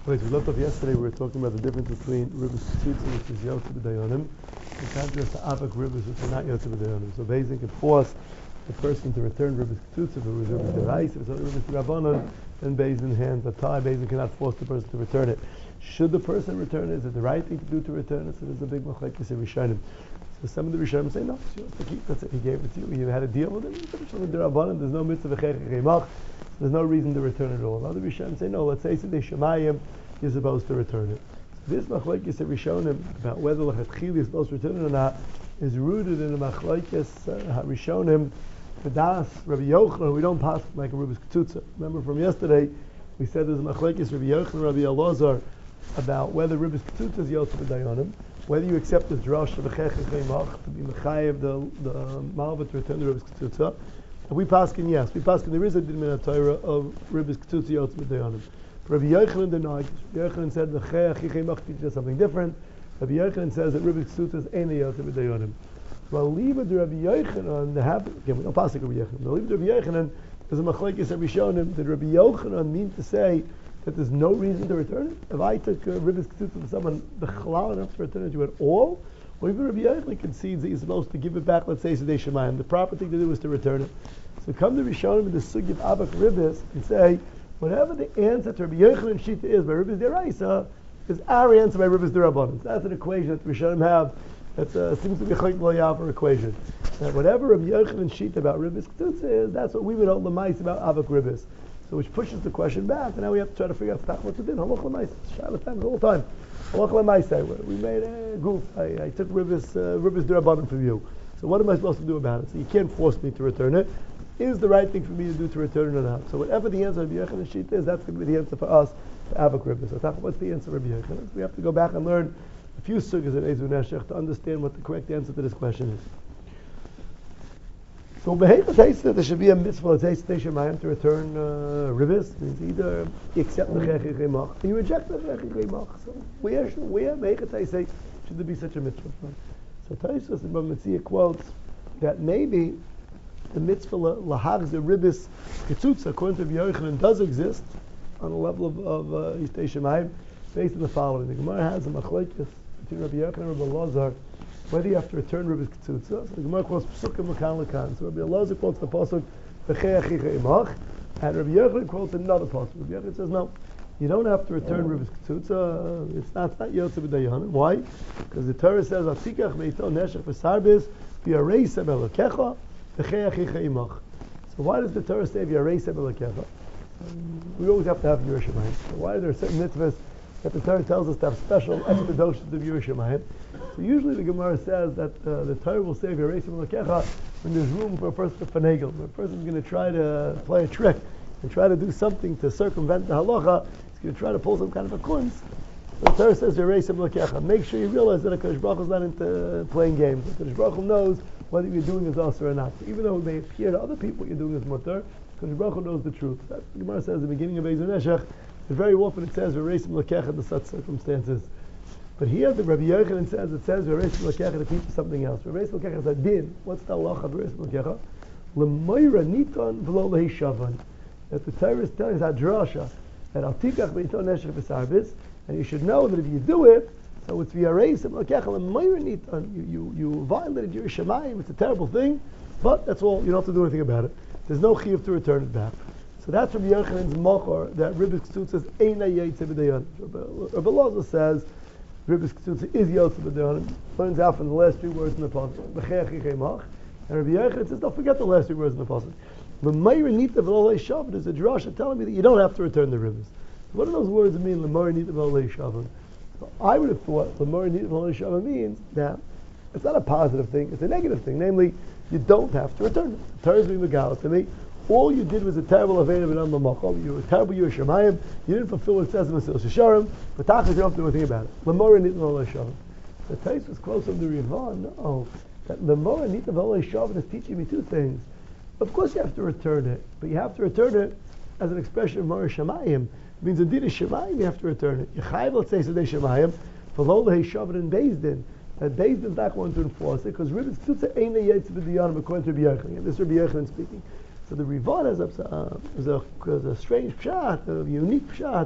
Wait, we left off yesterday. We were talking about the difference between Ribbis Ketzutza, which is Yotze B'Dayonim, in contrast to Avak Ribbis, which are not Yotze B'Dayonim. So Beis can force the person to return Ribbis Ketzutza, if it was Ribbis Derais, if it's not Ribbis Rabbanon, then Beis hands a tie. Beis cannot force the person to return it. Should the person return it? Is it the right thing to do to return it? So there's a big machlekes in Rishonim. So some of the Rishonim say, no, you have to keep it. He gave it to you. You had a deal with it. There's no mitzvah v'chech. There's no reason to return it at all. Other Rishonim say, no, let's say Sidei Shemayim, you're supposed to return it. So this machlekes Rishonim about whether lechatchila you're supposed to return it or not is rooted in the machlekes Rishonim, the Das, Rabbi Yochanan. We don't pass like a Ribbis Ketzutza. Remember from yesterday, we said there's a machlekes Rabbi Yochanan, Rabbi Elazar about whether Ribbis Ketzutza is Yotze B'Dayonim, whether you accept this drash of v'chech chemach to be mechayev the malva to return the Ribbis Ketzutza. And we paskin yes, we paskin there is a din min Torah of Ribbis Ketzutza Yotze B'Dayonim. Rabbi Yochanan denied. Rabbi Yochanan said v'chech chemach teaches something different. Rabbi Yochanan says that Ribbis Ketzutza is ain't Yotze B'Dayonim. Well, leave it to Rabbi Yochanan. Again, we don't paskin Rabbi Yochanan. But leave it to Rabbi Yochanan. There's a machlekes Rabbi Shonim. Did Rabbi Yochanan mean to say that there's no reason to return it? If I took Ribbis Ketzutza from someone b'chalal enough to return it to you at all, or even Rabbi Yochanan concedes that you're supposed to give it back, let's say Sidei Shemayim, the proper thing to do is to return it. So come to Rishonim in the sugi of Avak Ribbis and say, whatever the answer to Rabbi Yochanan Shita is by Ribbis Deraisa, is our answer by Ribbis Derabanan. That's an equation that the Rishonim have. That seems to be a chayk l'yavar equation. That whatever Rabbi Yochanan Shita about Ribbis Ketzutza is, that's what we would hold the mice about Avak Ribbis. So which pushes the question back, and now we have to try to figure out what to do. Halach l'maisa, shaila time the whole time. Halach l'maisa, we made a goof. I took Ribbis Derabanan from you. So what am I supposed to do about it? So you can't force me to return it. Is the right thing for me to do to return it or not? So whatever the answer of Rabbi Yochanan Shita is, that's going to be the answer for us to Avak Ribbis. So what's the answer of Rabbi Yochanan? We have to go back and learn a few sugas in Ezu Neshech to understand what the correct answer to this question is. So there should be a mitzvah to return Ribbis. Means either you accept the chech chemach or you reject the chech chemach. So where should there be such a mitzvah? So Taisus in Bava Metzia quotes that maybe the mitzvah lahag the Ribbis Ketzutza according to Rabbi Yochanan does exist on a level of Sidei Shemayim based on the following. The Gemara has a machlekes between Rabbi Yochanan and Rabbi Elazar whether you have to return Ribbis Ketzutza. So the Gemara quotes Pesukim Lakan Lakan. So Rabbi Elazar quotes the pasuk V'chei achicha imach, and Rabbi Yochanan quotes another pasuk. Rabbi Yochanan says no, you don't have to return Ribbis Ketzutza. It's not Yotze B'Dayonim. Why? Because the Torah says Atikach meito neshech v'sarbis v'yareisem elokecha v'chei achicha imach. So why does the Torah say v'yareisem elokecha? We always have to have Yerushalayim. So why are there certain mitzvahs that the Torah tells us to have special expeditions of Yerushalayim? So usually the Gemara says that the Torah will say v'yareisem elokecha when there's room for a person to finagle. When a person is going to try to play a trick and try to do something to circumvent the halacha, he's going to try to pull some kind of a kunz. The Torah says v'yareisem elokecha. Make sure you realize that HaKadosh Baruch Hu is not into playing games. HaKadosh Baruch Hu knows whether you're doing is us or not. So even though it may appear to other people you're doing is mutter, HaKadosh Baruch Hu knows the truth. That's what the Gemara says at the beginning of Ezu Neshech. Very often it says v'yareisem elokecha in such circumstances. But here the Rabbi Yochanan says v'yareisem elokecha to teach something else. V'yareisem elokecha is a din. What's the halacha of v'yareisem elokecha? L'moira niton v'lo lehishavan. That the Torah is telling us hadrasha that al tikach meito neshech v'sarbis, and you should know that if you do it, so it's v'yareisem elokecha l'moira niton. You violated your Shemayim. It's a terrible thing, but that's all. You don't have to do anything about it. There's no chiyuv to return it back. So that's Rabbi Yochanan's machor that Ribbis Ketzutza says eina yotze b'dayonim. Rabbi Elazar says Ribbis Ketzutza is Yotze B'Dayonim. Learns out from the last three words in the pasuk. V'chei achicha imach. And Rabbi Yochanan says, don't forget the last three words in the pasuk. L'mayra nita v'lo le'shavan. There's a drasha telling me that you don't have to return the Ribbis. What do those words mean? L'mayra nita v'lo le'shavan. So I would have thought l'mayra nita v'lo le'shavan means that it's not a positive thing; it's a negative thing. Namely, you don't have to return it. The Torah is being megaleh to me. All you did was a terrible aveda b'nam b'makom. You were a terrible Yerushalayim. You didn't fulfill what it says in the Mesilas Yesharim. But tachlis, you don't have to do anything about it. L'mora nitna v'lo le'shavan. The taste was close of the Rivan. No, that l'mora nitna v'lo le'shavan is teaching me two things. Of course, you have to return it, but you have to return it as an expression of Mora Shemayim. It means indeed a Shemayim you have to return it. Yechayev, let's say Sidei Shemayim v'lo le'shavan in Beis Din. That Beis Din is not going to enforce it because Ribbis Ketzutza eina yotze b'dayonim according to Rabbi Yochanan. This is Rabbi Yochanan speaking. So the Rivan is a strange pshat, a unique pshat,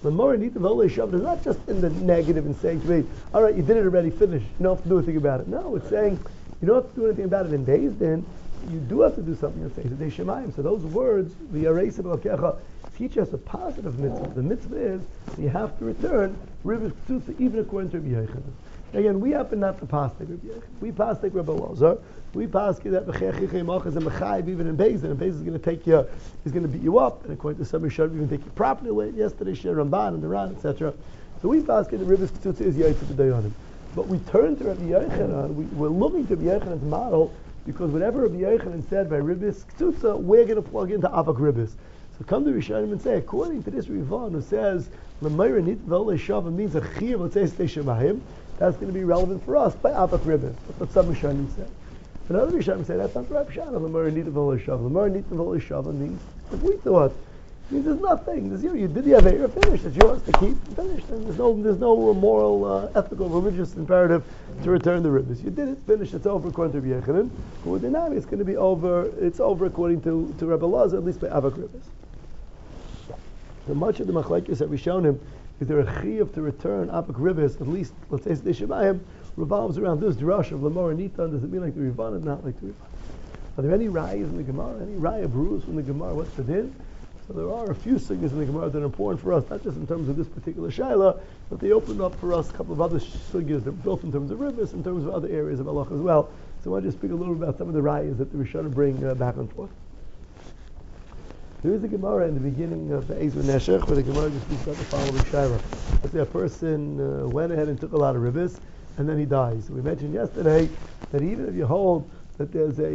Lamor Nita V'Olei Shav is not just in the negative and saying to me, all right, you did it already, finish. You don't have to do anything about it. No, it's saying you don't have to do anything about it in Beis Din. You do have to do something in Seder Shemayim. So those words, the Areisa B'Lakecha, teach us a positive mitzvah. The mitzvah is you have to return Ribis K'tzutza even according to Rabbi Yochanan. Again, we happen not to pass like Rabbi Yochanan. We pass like Rabbi Lazar. We pass that B'Chei Mach is a Mechayiv even in Beis Din. And Beis Din is going to take you, he's going to beat you up. And according to some Rishonim, even take you property away. Yesterday, Shir Ramban and the Ran, etc. So we pass that Ribis K'tzutza is Yaitz B'Dayanim. But we turn to Rabbi Yochanan. We're looking to Rabbi Yochanan's model because whatever Rabbi Yochanan said by Ribis K'tzutza, we're going to plug into Avak Ribis. So come to Rishonim and say, according to this Rivan who says L'mayra nit v'olei shava means a chiyuv l'tzei shemayim, that's going to be relevant for us by Avak Ribis. That's what some Rishonim say. Another Rishonim say that's not the right Pshat. L'mayra nit v'olei shava. L'mayra nit v'olei shava means like we thought. It means there's nothing. There's you did the Aveira, finished. It's yours to keep, finished. And there's no moral, ethical, religious imperative to return the Ribis. You did it, finished. It's over according to Rabbi Yochanan. But with the Nami, it's going to be over. It's over according to Rabbi Lazar, at least by Avak Ribis. So much of the machlekes that we've shown him is there a chiyuv to return Avak Ribis, at least let's say Shemayim, revolves around this drush of Lamor Nitan. Does it mean like the Rivan and not like the Rivan? Are there any rayas in the Gemara? Any raya bruise from the Gemara? What's the din? So there are a few sugyas in the Gemara that are important for us, not just in terms of this particular shaila, but they open up for us a couple of other sugyas that are built in terms of ribis, in terms of other areas of halach as well. So I want to just speak a little bit about some of the rayas that the Rishonim bring back and forth. There is a Gemara in the beginning of the Ezra Neshech where the Gemara just speaks about the following shaila. Let's say a person went ahead and took a lot of ribis, and then he dies. We mentioned yesterday that even if you hold that there's a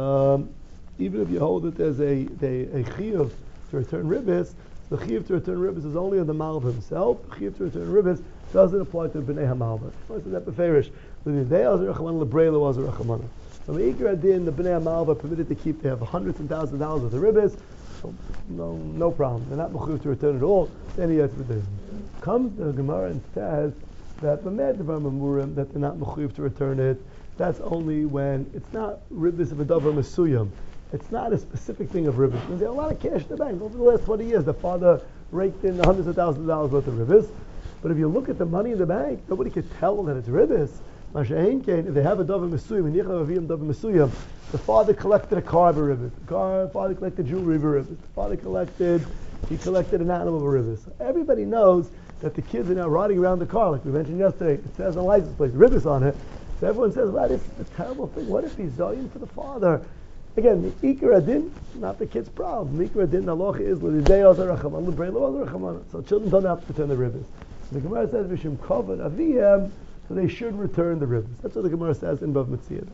chiyuv to return ribis, the chiyuv to return ribis is only on the malva himself. The chiyuv to return ribis doesn't apply to the bnei hamalva. What's that beferish? They are zerachamana, lebreila was zerachamana. From the ikar adin, the bnei hamalva permitted to keep. They have hundreds and thousands of dollars worth of ribis. So no problem. They're not mechuyev to return it all. Then he has to do. Comes the Gemara and says that that they're not mechuyev to return it. That's only when it's not ribis of a davar mesuyam. It's not a specific thing of ribis. There's a lot of cash in the bank. Over the last 20 years, the father raked in hundreds of thousands of dollars worth of ribis. But if you look at the money in the bank, nobody can tell that it's ribis. If they have a davar mesuyam, the father collected a car of a ribis. The father collected jewelry of a ribis. The father collected an animal of a ribis. Everybody knows that the kids are now riding around the car, like we mentioned yesterday. It says on license plate, ribis on it. So everyone says, wow, this is a terrible thing. What if he's zoyin for the father? Again, the ikar adin, not the kid's problem. The ikar adin, the halacha is l'idei azar rachamana, l'brei azar rachamana. So children don't have to return the ribis. The Gemara says v'shem kavod aviyam, so they should return the ribis. That's what the Gemara says in Bav Metzia.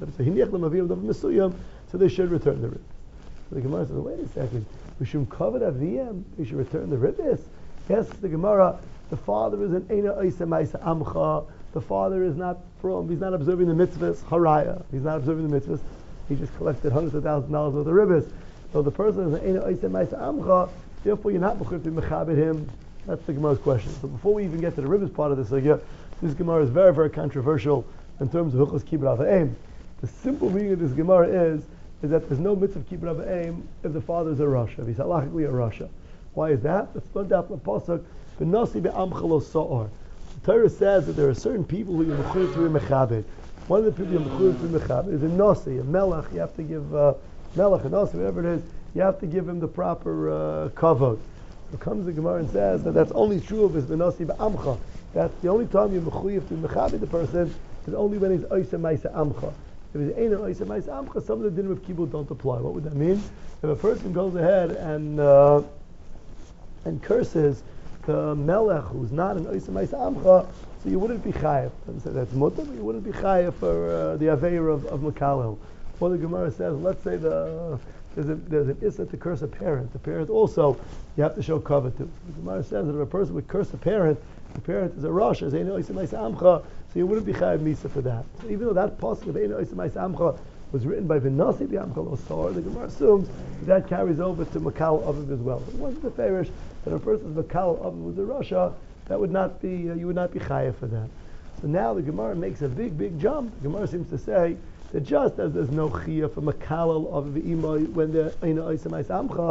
So they should return the ribis. So the Gemara says, wait a second, v'shem kavod aviyam, they should return the ribis. Yes, the Gemara, the father is an eina oiseh ma'aseh amcha. The father is not from, he's not observing the mitzvahs, haraya. He's not observing the mitzvahs. He just collected hundreds of thousands of dollars worth of ribis. So the person is an eina oiseh ma'aseh amcha, therefore you're not mechuyev to mechabed him. That's the Gemara's question. So before we even get to the ribis part of this sugya, this Gemara is very, very controversial in terms of Hilchos Kibbud Av Ha'em. The simple meaning of this Gemara is that there's no mitzvah of Kibbud Av Ha'em if the father is a rasha, if he's halachically a rasha. Why is that? It's learned out from the pasuk, "V'nasi be'amcha lo sa'ar." The Torah says that there are certain people who you're mechuyev to be mechabed. One of the people you're mechuyev to be mechabed is a nasi, a melech. You have to give melech, a nasi, whatever it is. You have to give him the proper kavod. So comes the Gemara and says that that's only true of his v'nasi be'amcha. That's the only time you're mechuyev to mechabed the person is only when he's oiseh ma'aseh amcha. If he's ain't oiseh ma'aseh amcha, some of the din of kibbud don't apply. What would that mean? If a person goes ahead and curses the melech who's not an oiseh ma'aseh amcha, so you wouldn't be chayav. Doesn't say that's mutter, but you wouldn't be chayav for the aveir of makalel. Or the Gemara says, let's say there's an issa to curse a parent. The parent also, you have to show cover to. The Gemara says that if a person would curse a parent, the parent is a rosh, as Eino Oiseh Ma'aseh Amcha, so you wouldn't be chayav misa for that. So even though that pasuk of Eino Oiseh Ma'aseh Amcha was written by V'nasi B'Amcha Lo Sa'ar, the Gemara assumes that carries over to Makal Aviv as well. It wasn't the farish that a person's Makal Aviv was a rasha, that would not be, you would not be chayav for that. So now the Gemara makes a big jump. The Gemara seems to say that just as there's no chiyah for Makal Aviv Imay when the Eino Oiseh Ma'aseh Amcha,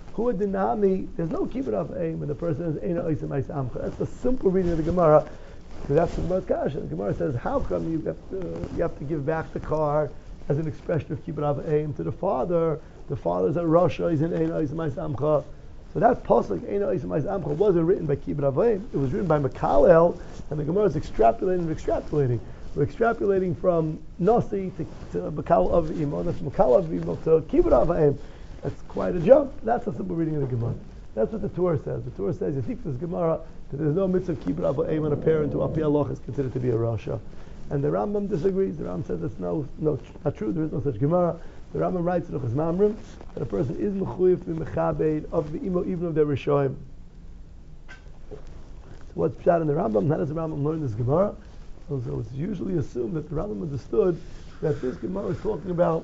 Hu dinami, there's no kibbut av aim when the person is eina oisem eis amcha. That's the simple reading of the Gemara. Because that's the Gemara's kasha. The Gemara says, how come you have to give back the car as an expression of kibbut av aim to the father? The father's at Russia, he's in eina oisem eis amcha. So that pasuk eina oisem eis amcha wasn't written by kibbut av aim. It was written by Makalel, and the Gemara is extrapolating. We're extrapolating from Nasi to Makal of Imo, that's Makal of Imo to Kibbut of Aim. That's quite a jump. That's a simple reading of the Gemara. That's what the Torah says. The Torah says, you think this Gemara, that there's no mitzvah of Kibbut of Aim on a parent who Api Aloch is considered to be a Rasha. And the Rambam disagrees. The Rambam says it's not true. There is no such Gemara. The Rambam writes in Uchas Mamrim that a person is mechuyev to be mechabeid of the Imo even of their Rishoim. So what's pshat in the Rambam? How does the Rambam learn this Gemara? So it's usually assumed that the Rambam understood that this Gemara is talking about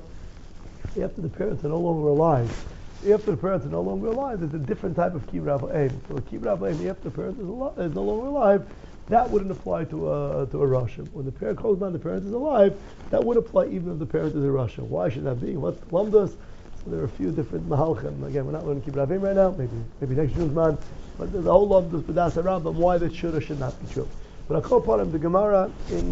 after the parents are no longer alive. After the parents are no longer alive, there's a different type of kibbut av aim. So a kibbut av aim after the parent is no longer alive, that wouldn't apply to a Russian. When the parent calls down the parent is alive, that would apply even if the parent is a Russian. Why should that be? What's lamdas? So there are a few different mahalchim. Again, we're not learning kibbut av aim right now. Maybe next June's man. But there's a whole lamdas b'das Rambam why that should or should not be true. But a Kopanim, the Gemara in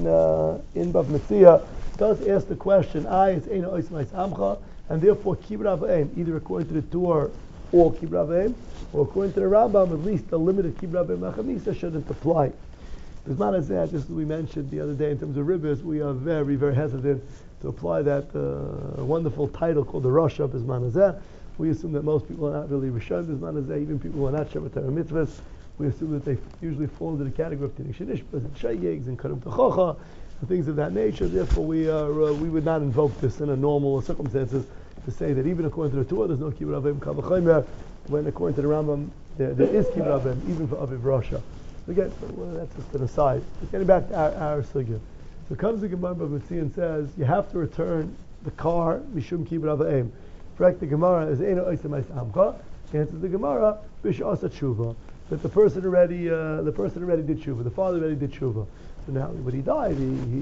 Bav Metzia does ask the question, it's eina oisem eis amcha, and therefore kibbut av aim, either according to the Torah or kibbut av aim, or according to the Rambam, at least the limited kibbut av aim machamisa shouldn't apply. Bisman hazeh, just as we mentioned the other day in terms of ribbis, we are very, very hesitant to apply that wonderful title called the Rosh of Bisman hazeh. We assume that most people are not really Rishon Bisman hazeh, even people who are not Shevet Torah mitzvahs. We assume that they usually fall into the category of Tinei Shenishbas and Shayegs and Karim Techocha and things of that nature. Therefore, we would not invoke this in a normal circumstances to say that even according to the Torah, there's no Kibbut Avim Kavachomer, when according to the Rambam, there is Kibbut Avim, even for Aviv Rasha. Again, that's just an aside. But getting back to our sugya. So comes the Gemara Bav Metzia and says, you have to return the car, Mishum Kibbut Avim. Correct, the Gemara is Eino Oisem Eis Amcha. Answers the Gemara, Bish'asa Tshuva. That the person already did tshuva. The father already did tshuva. So now, when he died,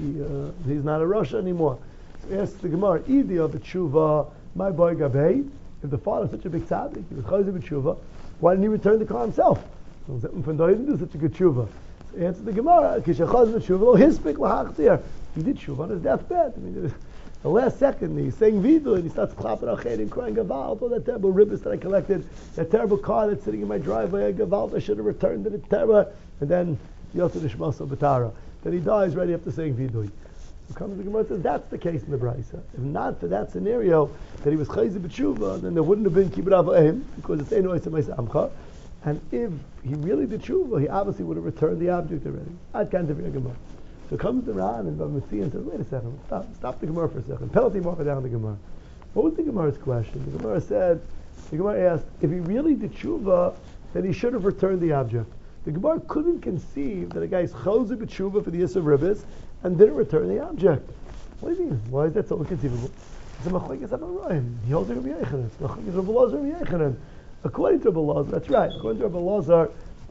he's not a Rasha anymore. So asks the Gemara, Idi of the tshuva, my boy Gabay. If the father is such a big tzaddik, he was chayzer b'tshuva, why didn't he return the car himself? So he didn't do such a good tshuva. So answer the Gemara, Kishachaz b'tshuva lo hispik lahachtir. He did tshuva on his deathbed. I mean, the last second, he's saying vidu, and he starts clapping ached and crying gavalt, all that terrible ribbis that I collected, that terrible car that's sitting in my driveway, gavalt, I should have returned it, terrible. And then Yotzei Nishmaso B'tara. Then he dies right after saying vidu. So comes the Gemara and says that's the case in the Brisa. If not for that scenario, that he was chayzer b'tshuva, then there wouldn't have been kibbut av aim, because it's eino oisem eis amcha. And if he really did tshuva, he obviously would have returned the object already. Ad kan tefir Gemara. So comes the Ran and Bav Metzia and says, wait a second, stop the Gemara for a second. Penalty marker down the Gemara. What was the Gemara's question? The Gemara asked, if he really did tshuva, then he should have returned the object. The Gemara couldn't conceive that a guy is chayzer b'tshuva for the Yisrael ribbis and didn't return the object. What do you mean? Why is that so inconceivable? It's a machlokes Amoraim. He holds it Rabbi Yochanan. It's machlokes Rabbi Elazar Rabbi Yochanan. According to Rabbi Elazar, that's right. According to Rabbi Elazar,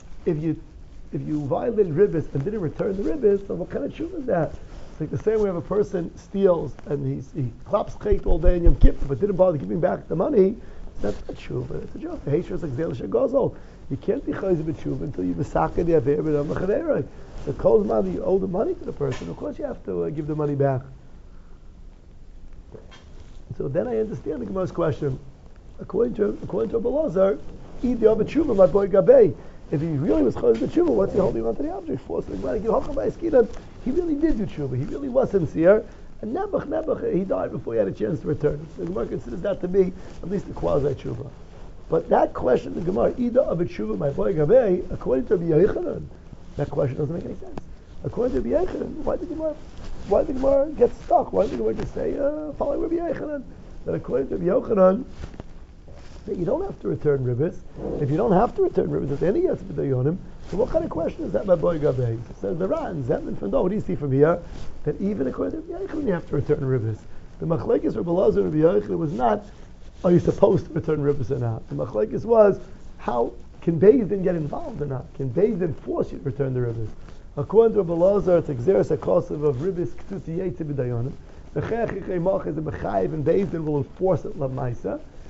if you violated ribbis and didn't return the ribbis, so what kind of tshuva is that? It's like the same way if a person steals and he claps chait all day in Yom Kippur but didn't bother giving back the money, that's not tshuva. It's a joke. The hatred is like Zel Shagozol. You can't be chayzer b'tshuva until you besaka the aver b'dam l'chaderoi. The kol zman you owe the money to the person, of course you have to give the money back. So then I understand the Gemara's question. According to Rabbi Elazar, eat the other tshuva, my boy Gabay. If he really was chayzer b'tshuva, what's he holding on to the object for? So the Gemara give hocham b'eskidan. He really did do tshuva. He really was sincere. And Nebuch, he died before he had a chance to return. The Gemara considers that to be at least a quasi tshuva. But that question, the Gemara, Ida of a tshuva, my boy Gabay, according to Rabbi Yochanan, that question doesn't make any sense. According to Rabbi Yochanan, why did the Gemara get stuck? Why did the Gemara just say, follow Rabbi Yochanan? That according to Rabbi Yochanan, that you don't have to return ribbis. If you don't have to return ribbis, if any yetz b'dayonim, so what kind of question is that, my boy Gabay? Says the Ran, Zedman from what do you see from here? That even according to Rabbi Yochanan, you have to return ribbis. The machlekes Rabbi Elazar and Rabbi Yochanan was not, are you supposed to return ribbis or not? The machlekes was, how can Beis Din get involved or not? Can Beis Din force you to return the ribbis? According to Rabbi Elazar, it's exeris hakosav of ribbis k'tuti yetzi b'dayonim. The chayach yichei mach is a mechayiv and Beis Din will enforce it l'maisa.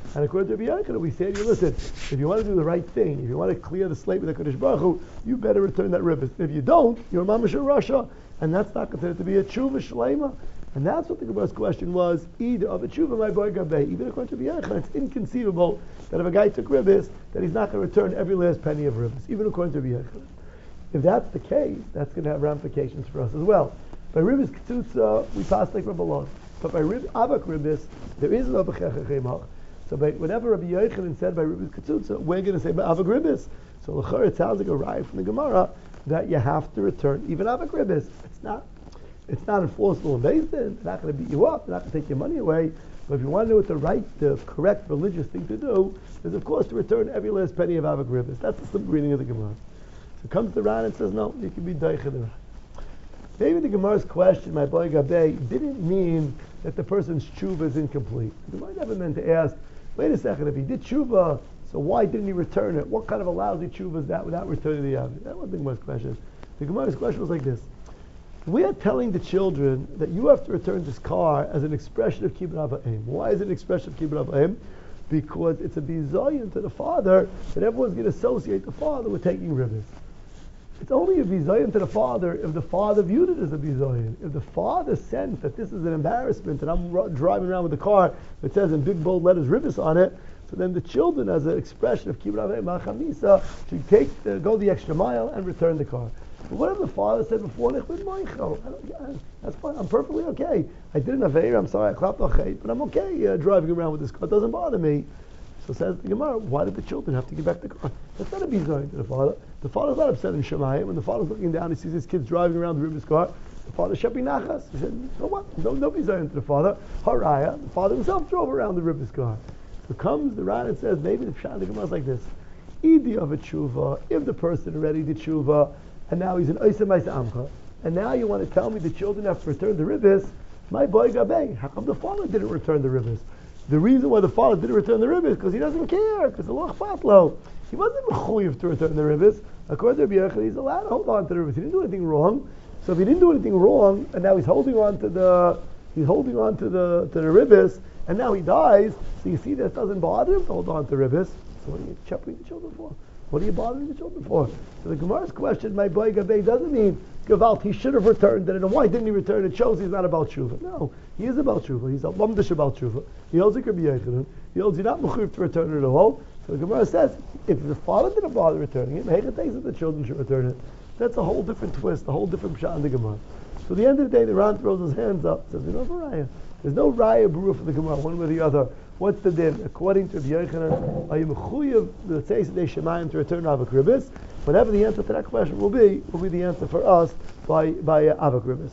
And according to Rabbi Yochanan, we say to you, listen, if you want to do the right thing, if you want to clear the slate with the Kodesh Baruch Hu, you better return that ribis. If you don't, you're a mamash Rasha, and that's not considered to be a tshuva shlema. And that's what the Gemara's question was, either of a tshuva my boy gabei, even according to Rabbi Yochanan, it's inconceivable that if a guy took ribis, that he's not going to return every last penny of ribis, even according to Rabbi Yochanan. If that's the case, that's going to have ramifications for us as well. By ribis ketzutza, we pass like Rabbi Lon. But by avak ribis, there is no b'chech chemach. So by whenever Rabbi Yochanan said by ribis ketzutza, we're going to say by avak ribis. So l'chor, it sounds like a riot from the Gemara that you have to return even avak ribis. It's not enforceable in Beis Din. They're not going to beat you up. They're not going to take your money away. But if you want to know what the correct religious thing to do, is of course to return every last penny of avak ribis. That's the simple reading of the Gemara. So comes the Ran and says, no, you can be doicha the Ran. Maybe the Gemara's question, my boy Gabay, didn't mean that the person's tshuva is incomplete. The Gemara never meant to ask, wait a second, if he did tshuva, so why didn't he return it? What kind of a lousy tshuva is that without returning the avik? That wasn't the Gemara's question. The Gemara's question was like this. We are telling the children that you have to return this car as an expression of kibbud avayim. Why is it an expression of kibbud avayim? Because it's a bizayon to the father that everyone's going to associate the father with taking ribis. It's only a bizayon to the father if the father viewed it as a bizayon. If the father sensed that this is an embarrassment and I'm driving around with a car that says in big bold letters ribis on it, so then the children, as an expression of kibbud avayim machamisa, should go the extra mile and return the car. But what if the father said before, that's fine, I'm perfectly okay. I did an aveir, I'm sorry, I clapped okay, but I'm okay driving around with this car, it doesn't bother me. So says the Gemara, why did the children have to give back the car? That's not a bizayon to the father. The father's not upset in Shemayim. When the father's looking down, he sees his kids driving around the ribis car. The father shepi nachas. He said, so what? No bizayon to the father. Haraya, the father himself drove around the ribis car. So comes the Ran and says, maybe the pshat of the Gemara is like this. Idi of a tshuva, if the person already did tshuva, and now he's an Oisem Maisa Amcha, and now you want to tell me the children have to return the ribis, my boy Gabay, how come the father didn't return the ribis? The reason why the father didn't return the ribis is because he doesn't care, because the loch fatlo. He wasn't mechuyev to return the ribis. According to Rabbi Yochanan, he's allowed to hold on to the ribis. He didn't do anything wrong. So if he didn't do anything wrong, and now he's holding on to the ribis, and now he dies, so you see that doesn't bother him to hold on to ribis. So what are you chapping the children for? What are you bothering the children for? So the Gemara's question, my boy Gabay, doesn't mean Gavalt, he should have returned it, and why didn't he return it? It shows he's not about tshuva. No, he is about tshuva. He's a lamdish about tshuva. He holds like Rabbi Yochanan. He holds you're not mechuyev to return it at all. So the Gemara says, if the father didn't bother returning it, Hechad takes that the children should return it. That's a whole different twist, a whole different pshat in the Gemara. So at the end of the day, the Ran throws his hands up, says, we don't have a raya. There's no raya brew for the Gemara, one way or the other. What's the din? According to Rabbi Yochanan, are you mechuyev the Tzeis Dei Shemayim to return avak ribis? Whatever the answer to that question will be the answer for us by avak ribis.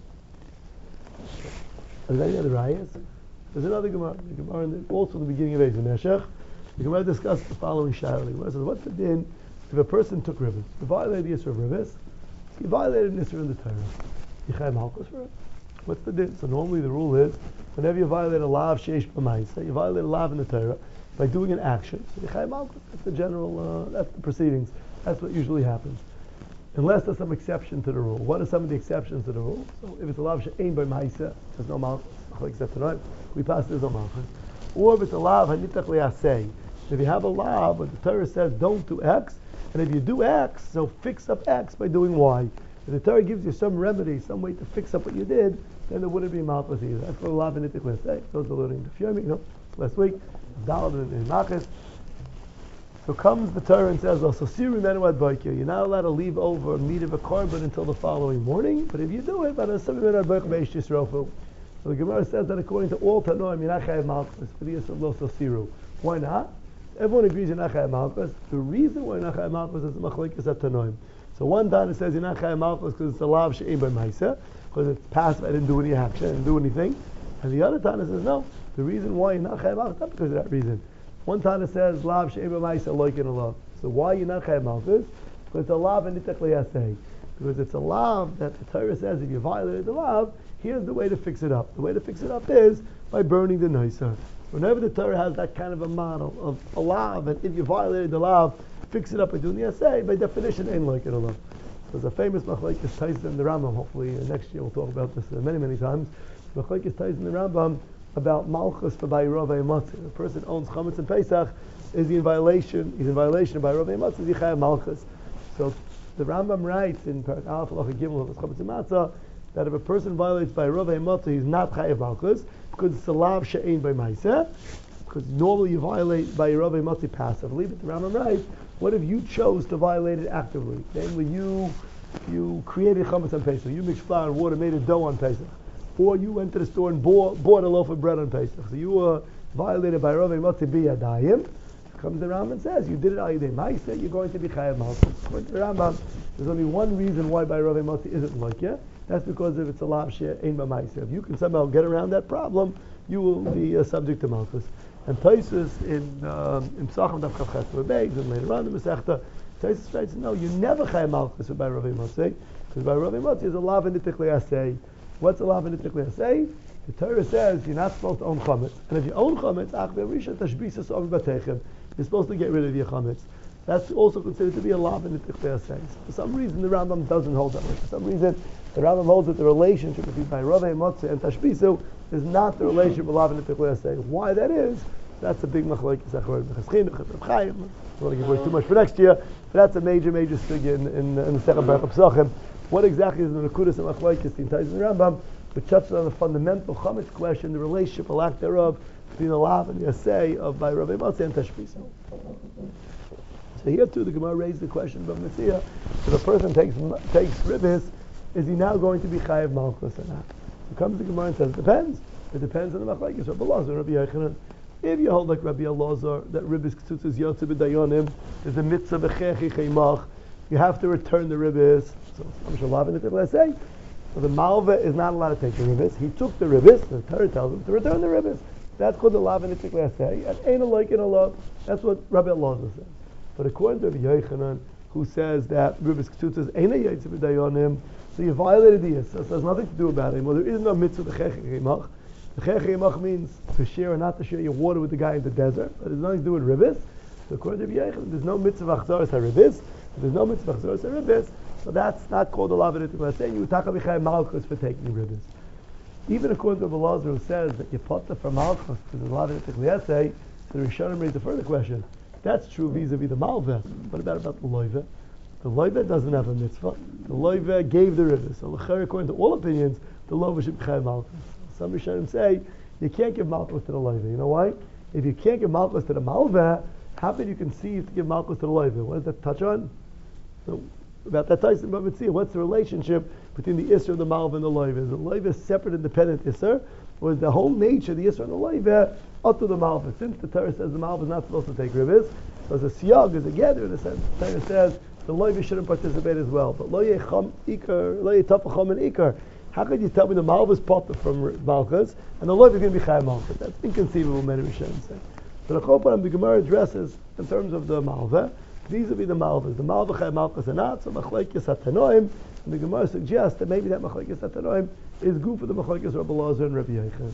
Are there any other rayas? There's another Gemara. The Gemara also in the beginning of Ezer Meshech. The Gemara discussed the following shayla. The Gemara says, what's the din if a person took ribis? He violated the Yisra of ribis. He violated an Yisra in the Torah. Yichayim halchos for it. What's the din? So normally the rule is, whenever you violate a lav sheish b'maisa, you violate a lav in the Torah by doing an action. So yichayim halchos. That's the general. That's the proceedings. That's what usually happens. Unless there's some exception to the rule. What are some of the exceptions to the rule? So if it's a lav she'ein b'maisa, there's no malchus. Except tonight, we pass this on malchus. Or if it's a lav hanitach le'aseh. If you have a lav, but the Torah says don't do X, and if you do X, so fix up X by doing Y. If the Torah gives you some remedy, some way to fix up what you did, then there wouldn't be malchus either. That's what a lav hanitach le'aseh. Those are learning the Fyomi, last week, Dalad in Machis. So comes the Torah and says, so siru menu ad boker. You're not allowed to leave over meat of a korban until the following morning, but if you do it, but siru menu ad boker beish yisrofu. So the Gemara says that according to all Tanoim, you're not chayav malchus for the yisrael lo siru. Why not? Everyone agrees you're not chayav malchus. The reason why you're not chayav malchus is the machlokes at Tanoim. So one Tana says you're not chayav malchus because it's a lav she'ein b'maisa, because it's passive. I didn't do any action, I didn't do anything. And the other Tana says no. The reason why you're not chayav malchus is not because of that reason. One Tana says lav she'ein b'maisa loikin a lav. So why you're not chayav malchus? Because it's a lav and nitach le'aseh. Because it's a lav that the Torah says if you violated the lav, here's the way to fix it up. The way to fix it up is by burning the noiser. Whenever the Torah has that kind of a model of a lav, and if you violated the lav, fix it up by doing the assay, by definition, ain't like it a lav. There's a famous machlokes Taisa in the Rambam. Hopefully next year we'll talk about this many times. Machlokes Taisa in the Rambam. about Malchus for Bayirov Matzah. The person owns Chametz and Pesach, is he in violation? He's in violation of Bayirov Matzah, is he Chayav Malchus? So the Rambam writes in Parak Aleph Halacha Gimel of Chametz and Matzah that if a person violates Bayirov Matzah, he's not Chayav Malchus, because it's a lav she'ein by Maaseh, because normally you violate Bayirov Matzah passively, but the Rambam writes, what if you chose to violate it actively? Namely, you created Chametz on Pesach, you mixed flour and water, made a dough on Pesach, or you went to the store and bought a loaf of bread on Pesach. So you violated by Rav Matzah biyadayim. Comes the Rambam and says, you did it al yidei ma'aseh, you're going to be chayav malchus. According to the Rambam, there's only one reason why by Rav Matzah isn't like you. That's because if it's a lav she'ein b'ma'aseh. If you can somehow get around that problem, you will be subject to malchus. And Tosfos in Psachim Daf Chav Ches Beis, and later on in Masechta, Tosfos writes, no, you never chayav malchus by Rav Matzah, because by Rav Matzah is a lav nitik le'aseh. What's a lav nitik le'aseh? The Torah says you're not supposed to own chametz, and if you own chametz, you're supposed to get rid of your chametz. That's also considered to be a lav nitik le'aseh. For some reason, the Rambam doesn't hold that way. For some reason, the Rambam holds that the relationship between Bayirov Matzah and Tashbisu is not the relationship of lav nitik le'aseh. Why that is? That's a big machlokes. I don't want to give away too much for next year, but that's a major sugya in the Sechem Baruch Pesachim. What exactly is the Nekudas and machlokes in Tais and Rambam, which touches on the fundamental chametz question, the relationship, or lack thereof, between the lav and the asay of Bayirov Matzah and Tashbisu. So here too, the Gemara raised the question about Mitzvah. If a person takes ribis, is he now going to be chayav malchus or not? So comes the Gemara and says, depends. It depends on the machlokes. Rabbi Elazar, Rabbi Yochanan. If you hold like Rabbi Elazar that ribis k'tzutzas yotze b'dayonim, there's a mitzvah b'chechi cheimach, you have to return the ribis. So the malva is not allowed to take the ribis. He took the ribis. The Torah tells him to return the ribis. That's called the lav nitik le'aseh. And ain't a like in a love. That's what Rabbi Elazar says. But according to Rabbi Yochanan, who says that ribis k'tzutzas ain't a yotze b'dayonim, so you violated the yisra. So there's nothing to do about it. Well, there is no mitzvah b'chechi cheimach. The Chechimach means to share or not to share your water with the guy in the desert, but there's nothing to do with ribis. So according to Yechon, there's no mitzvah achzaras haribis. There's no mitzvah achzaras haribis, so that's not called a lav nitik le'aseh. You taka b'chayim malchus for taking ribis. Even according to Elazar, who says that you put for malchus because there's lav nitik le'aseh, so the Rishonim raised a further question. That's true vis-a-vis the malveh. What about the loiveh? The loiveh doesn't have a mitzvah. The loiveh gave the ribis. So according to all opinions, the loiveh should be b'chayim malchus. Some Rishonim say you can't give malchus to the loiveh. You know why? If you can't give malchus to the malveh, how can you conceive to give malchus to the loiveh? What does that touch on? So about that Tyson Bava Tzia, what's the relationship between the Isser of the malveh and the loiveh? Is the loiveh separate, independent Isser, or is the whole nature of the Isser and the loiveh up to the malveh? Since the Torah says the malveh is not supposed to take ribis, so as a siyag, as a gather in a sense, the Torah says the loiveh shouldn't participate as well. But lo yecham ikar, lo yetafacham and ikar. How could you tell me the malva is potter from malchus and the loiv is going to be chayav malchus? That's inconceivable, many Rishonim say. But the Gemara addresses in terms of the malva, vis-a-vis the malvas. The malva chayav malchus or not, so machlekes hatanoim, and the Gemara suggests that maybe that machlekes hatanoim is good for the machlekes Rabbi Elazar and Rabbi Yochanan.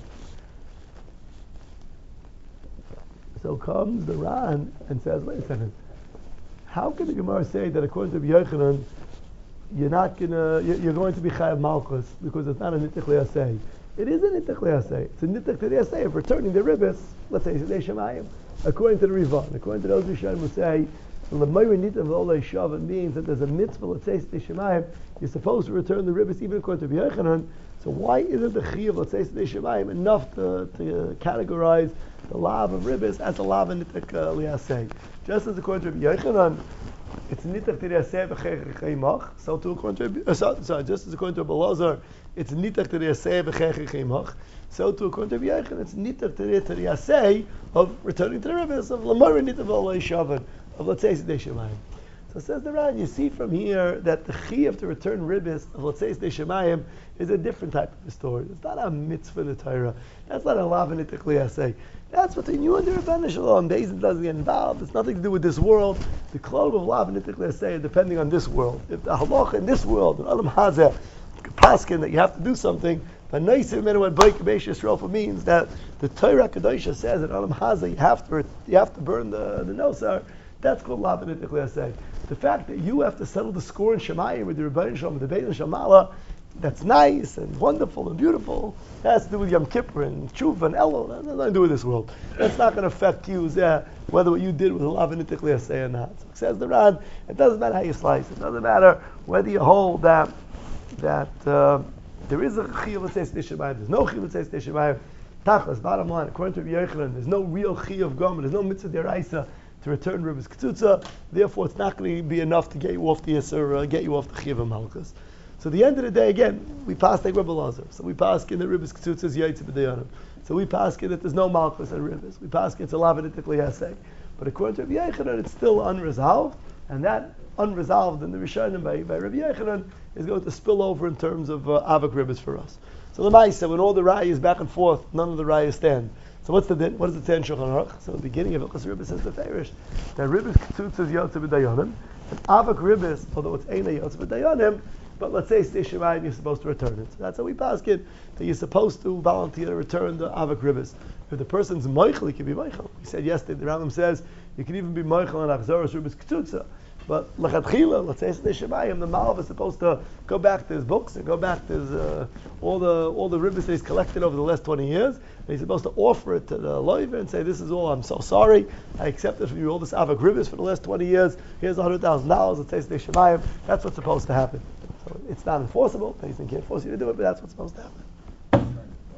So comes the Ran and says, wait a second, how can the Gemara say that according to Rabbi Yochanan, you're going to be chayav malchus because it's not a nitik le'aseh? It is a nitik le'aseh. It's a nitik le'aseh of returning the ribis. Let's say Sidei Shemayim. According to the Rivan, according to those Rishonim who say l'mayri nitav olei shav, it means that there's a mitzvah. Let's say Sidei Shemayim, you're supposed to return the ribis even according to Rabbi Yochanan. So why isn't the chiyuv, let's say Sidei Shemayim, enough to categorize the lav of ribis as a lav and nitik le'aseh? Just as according to Rabbi Yochanan, it's nitach t'riaseh b'chech cheimach. So too according to just as according to Rabbi Elazar, it's nitach t'riaseh b'chech cheimach. So too according to Rabbi Yochanan, it's nitach t'riaseh of returning to the rivers of lamar nitav olei shavan of let's say Sidei Shemayim. So says the Ran, you see from here that the chiyuv to return ribis of let's say Sidei Shemayim is a different type of story. It's not a mitzvah in the Torah. That's not a lav nitach le'aseh. That's between you and the Rebbeinu Shalom. Beis doesn't get involved. It's nothing to do with this world. The klal of lav nitach le'aseh depending on this world. If the halacha in this world, in Olam Hazeh, paskin that you have to do something, but Neisim Menu what Beit Kabesh Yisrael means that the Torah Kedosha says that Olam Hazeh you have to burn the nosar. That's called lav nitach le'aseh. The fact that you have to settle the score in Shemayim with the Rebbeinu Shalom, the Beit Shamala, that's nice and wonderful and beautiful. It has to do with Yom Kippur and Tshuva and Elul. That has nothing to do with this world. That's not going to affect you whether what you did was Lav and Nitik Liaseh or not. So it says the Ran, it doesn't matter how you slice. It doesn't matter whether you hold that there is a Chiyuv L'Tzeis Nishamayim. There's no Chiyuv L'Tzeis Nishamayim. Tachas, bottom line, according to Rabbi Yochanan, there's no real Chiyuv Gomer. There's no Mitzvah Deraisa to return Ribis Ketzutza. Therefore, it's not going to be enough to get you off the Yisur, get you off the Chiyuv Malchus. So at the end of the day, again, we pass like Rebbe Lazar. So we pass in the Ribis Ketzutza is Yaitz B'Dayanim. So we pass in that there's no Malchus and Ribis. We pass in it's a Lavinitik Liyaseh. But according to Rabbi Yochanan, it's still unresolved, and that unresolved in the Rishonim by Rabbi Yochanan is going to spill over in terms of Avak Ribis for us. So the Maisa, when all the Rayas back and forth, none of the Rayas stand. So what's the din? What does it say in Shulchan Aruch? So the beginning of Ilchas Ribis says the Feirish that Ribis Ketzutza is Yotze B'Dayanim, and Avak Ribis, although it's Eina Yotze B'Dayanim, but let's say Stei Shemayim, you're supposed to return it. So that's how we pass it, that you're supposed to volunteer to return the Avak Ribis. If the person's Meichel, he can be Meichel. We said yesterday, the Rambam says, you can even be Meichel on Achzaras Ribis Ketzutza. But L'chadchila, let's say Stei Shemayim, the Malav is supposed to go back to his books and go back to his, all the Ribis that he's collected over the last 20 years. And he's supposed to offer it to the loiver and say, this is all, I'm so sorry. I accepted from you all this Avak Ribis for the last 20 years. Here's $100,000. Let's say Stei Shemayim. That's what's supposed to happen. So it's not enforceable. They can't force you to do it, but that's what's supposed to happen.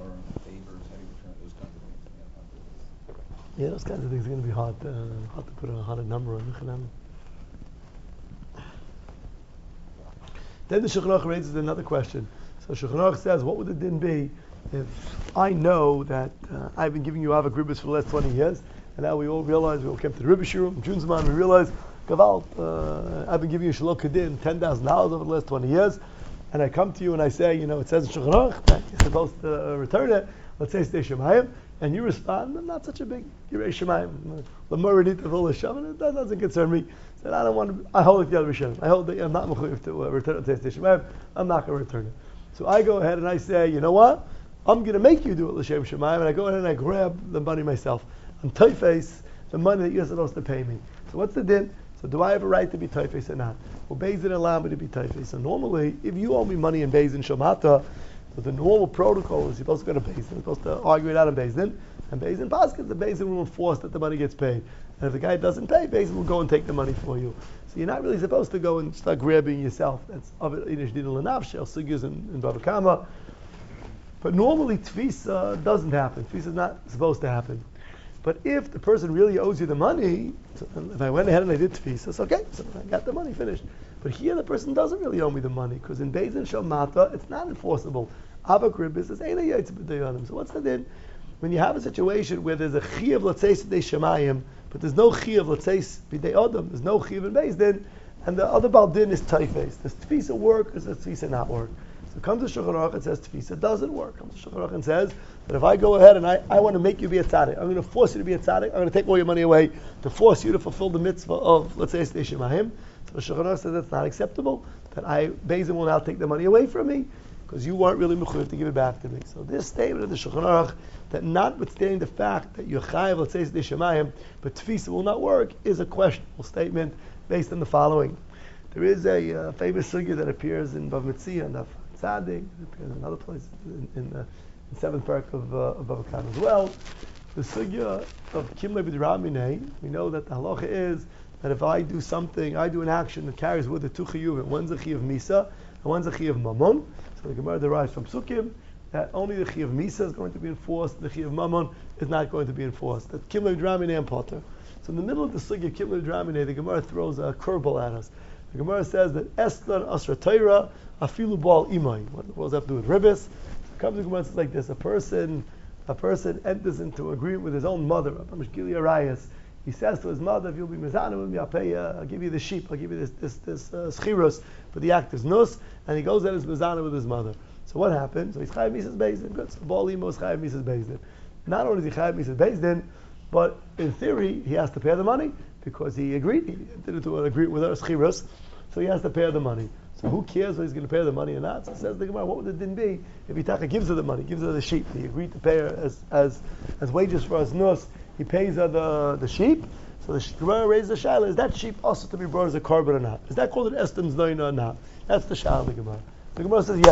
Yeah, those kinds of things are going to be hard to put a number on. Then the Shulchan Aruch raises another question. So Shulchan Aruch says, what would the din be if I know that I've been giving you Avak Ribis for the last 20 years, and now we all realize, we all came to the Ribis Shurim, Junzman, we realize, Gavalt, I've been giving you Shalok Kedin, $10,000 over the last 20 years, and I come to you and I say, it says in Shulchan Aruch that you're supposed to return it, let's say Stei Shemayim, and you respond, I'm not such a big Yirei Shemayim. It doesn't concern me. Said, I don't want to, I hold it the other Rishonim. I hold that I'm not mechuyev to return it to Stei Shemayim. I'm not going to return it. So I go ahead and I say, you know what? I'm going to make you do it L'Shem Shemayim, and I go ahead and I grab the money myself. I'm Teifes, the money that you're supposed to pay me. So what's the din? So do I have a right to be Teifes or not? Well, Beis Din allow me to be Teifes. So normally, if you owe me money in Beis Din Shomata, so the normal protocol is you're supposed to go to Beis Din, you're supposed to argue it out in Beis Din, and Beis Din Paskin, the Beis Din will enforce that the money gets paid. And if the guy doesn't pay, Beis Din will go and take the money for you. So you're not really supposed to go and start grabbing yourself. That's of it, Inish Din L'Nafshel, Sugyas in Bava Kama. But normally Tfisa doesn't happen. Tfisa is not supposed to happen. But if the person really owes you the money, so if I went ahead and I did Tfisa, it's okay, so I got the money finished. But here the person doesn't really owe me the money, because in Beis Din Shomata, it's not enforceable. Avak Ribis is Eina Yaitz B'Dayanim. So what's the din? When you have a situation where there's a Chiyuv L'Tzeis Stei Shemayim, but there's no Chiyuv L'Tzeis B'Dei Adam, there's no Chiyuv in Beis Din, and the other Baal Din is Teifes. Does Tfisa work or does Tfisa not work? So it comes to Shulchan Aruch and says Tfisa doesn't work. It comes to Shulchan Aruch and says that if I go ahead and I want to make you be a tzaddik, I'm going to force you to be a tzaddik, I'm going to take all your money away to force you to fulfill the mitzvah of, let's say, Stei Shemayim. So Shulchan Aruch says that's not acceptable, that Beis Din will now take the money away from me, because you weren't really mechuyev to give it back to me. So this statement of the Shulchan Aruch, that notwithstanding the fact that you're chayav, let's say, Stei Shemayim, but Tfisa will not work, is a questionable statement based on the following. There is a famous sugya that appears in Bava Metzia and Daf Tzadik, it appears in other places, in the 7th parak of Bava Kama as well. The sugya of Kimlei B'Diramine, we know that the halacha is that if I do something, I do an action that carries with it two chiyuvim, one's a chiyuv misa, and one's a chiyuv mamon. So the Gemara derives from Sukkim that only the chiyuv misa is going to be enforced, the chiyuv mamon is not going to be enforced. That Kimlei B'Diramine and Potter. So in the middle of the sugya Kimlei B'Diramine, the Gemara throws a curveball at us. The Gemara says that Esther Asra Torah afilu bal imay. What does that have to do with ribis? So it comes to the Gemara says like this: a person enters into agreement with his own mother. He says to his mother, "If you'll be mizana with me, I'll give you the sheep. I'll give you this schirus for the act is nus." And he goes and is mizana with his mother. So what happens? So he's chayav misas beis din. Good. So bal imo is chayav misas beis din. Not only is he chayav misas beis din, but in theory he has to pay the money because he agreed. He did it to agree with her schirus. So he has to pay the money. So who cares whether he's going to pay the money or not? So says the Gemara, what would it then be if Itaka gives her the money, gives her the sheep? He agreed to pay her as wages for his nus. He pays her the sheep. So the Gemara raises the shaila: is that sheep also to be brought as a korban or not? Is that called an estem zayna or not? That's the shaila of the Gemara. The Gemara says yes.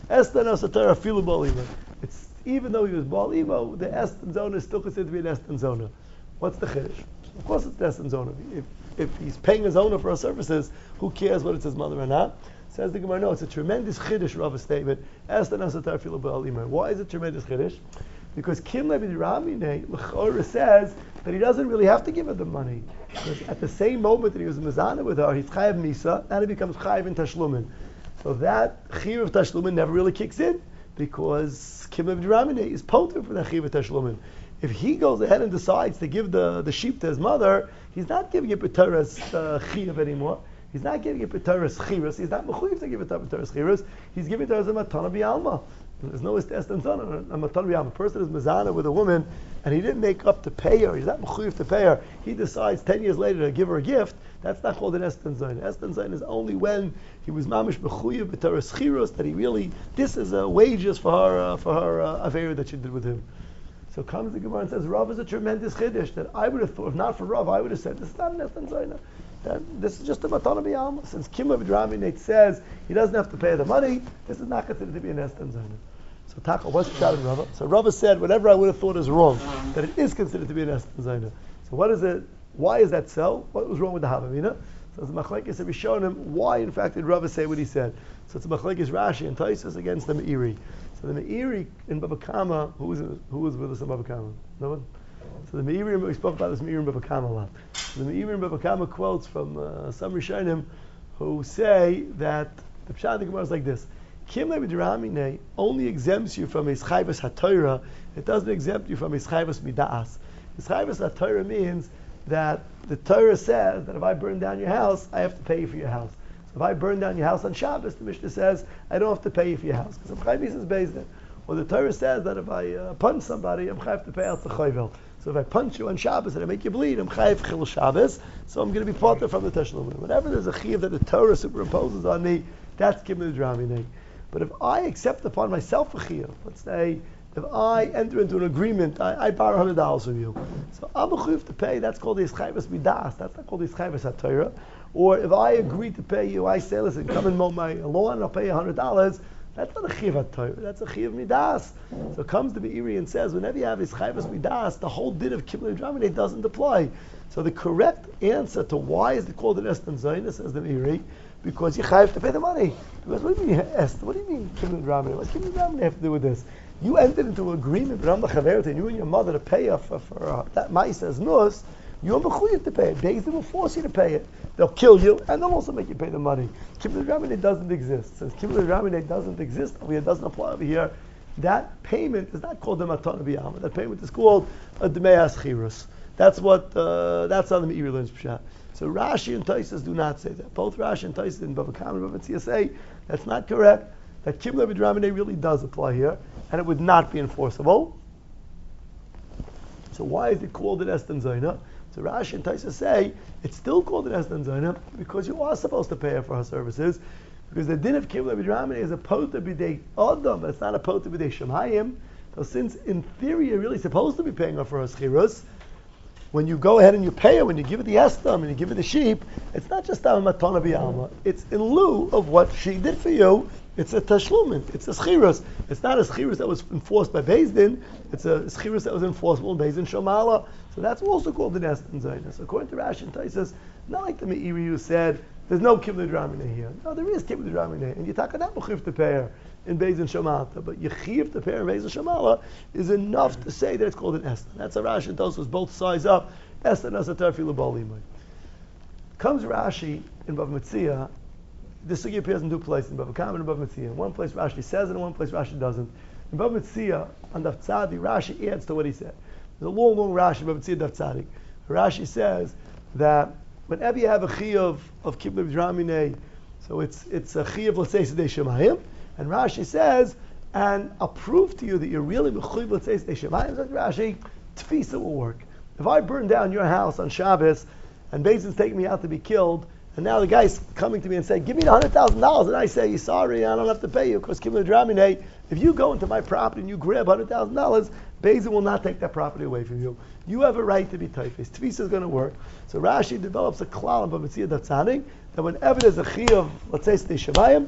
Estan Asatara Filu Balima. It's even though he was Balimo, the Estan Zona is still considered to be an Estan Zona. What's the Chiddush? Of course it's the Estan Zona. If he's paying his owner for her services, who cares whether it's his mother or not? Says the Gemara, no, it's a tremendous Chiddush of a statement. Estan Asatara Filu Balima. Why is it tremendous Chiddush? Because Kim Levi Ramine L'chora says that he doesn't really have to give her the money. Because at the same moment that he was mizana with her, he's chayav misa, and he becomes chayav in tashlumin. So that chiyuv of tashlumin never really kicks in, because Kim Levi Ramine is potent for that chiyuv of tashlumin. If he goes ahead and decides to give the sheep to his mother, he's not giving it b'teres chiyuv anymore. He's not giving it b'teres chiras. He's not mechuyev to give it b'teres chiras. He's giving it as a matana b'alma. There's no test and son. A person is mizana with a woman, and he didn't make up to pay her. He's not mechuyev to pay her. He decides 10 years later to give her a gift. That's not called an estan zayin. Estan zayin is only when he was mamish mechuyev b'teres chiros, that he really, this is wages for her avera that she did with him. So comes the Gemara and says, Rav is a tremendous chiddush that I would have thought, if not for Rav, I would have said, this is not an estan zayin. This is just a matana b'yalma. Since Kim of Draminate says he doesn't have to pay the money, this is not considered to be an estan zayin. So Taka, what's the shot of Rava? So Rava said, whatever I would have thought is wrong, that it is considered to be an estan zayin. So what is it? Why is that so? What was wrong with the Havamina? So it's a machlekes of Rishonim. Why, in fact, did Rava say what he said? So it's a machlekes Rashi and Taisus against the Meiri. So the Meiri in Bava Kama, who was with us in Bava Kama? No one? So the Meiri, we spoke about this Meiri in Bava Kama a lot. So the Meiri in Bava Kama quotes from some Rishonim who say that the Pshat of the Gemara is like this. Kim Levi only exempts you from his chayvus haTorah. It doesn't exempt you from his chayvus midas. His chayvus haTorah means that the Torah says that if I burn down your house, I have to pay you for your house. So if I burn down your house on Shabbos, the Mishnah says I don't have to pay you for your house because I'm chayvus is based there. Or the Torah says that if I punch somebody, I'm chayav to pay out the chayvel. So if I punch you on Shabbos and I make you bleed, I'm chayav chil Shabbos. So I'm going to be parted from the tashlumin. Whenever there's a chiyuv that the Torah superimposes on me, that's Kibbutz Draminei. But if I accept upon myself a chiyuv, let's say, if I enter into an agreement, I borrow $100 from you, so I'm a chiyuv to pay. That's called the ischayvus midas. That's not called the ischayvus haTorah. Or if I agree to pay you, I say, listen, come and mow my lawn, and I'll pay you $100. That's not a chiyuv haTorah. That's a chiyuv midas. So comes the Meiri and says, whenever you have ischayvus midas, the whole din of kibbutz draminei doesn't apply. So the correct answer to why is it called an estan zayin, says the Meiri, because you have to pay the money. Because what do you mean Esther? What do you mean Kibbutz Rameh? What Kibbutz Rameh have to do with this? You entered into an agreement with Ramah Chaveret and you and your mother to pay her for that mice as nus. You're mechuyev to pay it. Beis Din will force you to pay it. They'll kill you and they'll also make you pay the money. Kibbutz Rameh doesn't exist. Since Kibbutz Rameh doesn't exist over here, doesn't apply over here, that payment is not called the matana b'yalma. That payment is called a dmeas chirus. That's what that's how the Meiri learns pshat. So Rashi and Taisus do not say that. Both Rashi and Taisus in Bava Kama and Bava Metzia say that's not correct. That Kim Levi Draminei really does apply here, and it would not be enforceable. So why is it called an estan zayin? So Rashi and Taisus say it's still called an estan zayin because you are supposed to pay her for her services. Because the din of Kim Levi Draminei is a pota b'dei adam, but it's not a pota b'dei shemayim. So since in theory you're really supposed to be paying her for her schirus, when you go ahead and you pay her, when you give her the estam and you give her the sheep, it's not just a matana b'alma. It's in lieu of what she did for you. It's a tashlumin. It's a schirus. It's not a schirus that was enforced by Beis Din. It's a schirus that was enforceable in Beis Din Shomala. So that's also called an estan zayin. So according to Rashi and Taisus, not like the Meiri who said there's no kibbutz draminei here. No, there is kibbutz draminei, and you talk about mechuyev to pay her in Beis Din Shomata, but yechiv to pay her in Beis Din Shomala is enough to say that it's called an estan. That's a Rashi and Taisus both sides up. Estan asatar filu balimai. Comes Rashi in Bava Metzia. This sugi appears in two places, in Bava Kama and Bava Metzia. In one place Rashi says it, in one place Rashi doesn't. In Bava Metzia, on Daf Tzadi, Rashi adds to what he said. There's a long Rashi in Bava Metzia Daf Tzadi. Rashi says that whenever you have a chiyuv of kibbutz draminei, so it's a chiyuv, let's say, sedei shemayim, and Rashi says, and I'll prove to you that you're really mechuyev, let's say, sedei shemayim, says Rashi, tefisa will work. If I burn down your house on Shabbos, and Beis Din's taking me out to be killed, and now the guy's coming to me and saying, give me the $100,000, and I say, sorry, I don't have to pay you, because kibbutz draminei, if you go into my property and you grab $100,000, Beis Din will not take that property away from you. You have a right to be taifis. Tefisa is going to work. So Rashi develops a klal in Bava Metzia Daf Tzadi that whenever there's a chiyuv, let's say Stei Shemayim,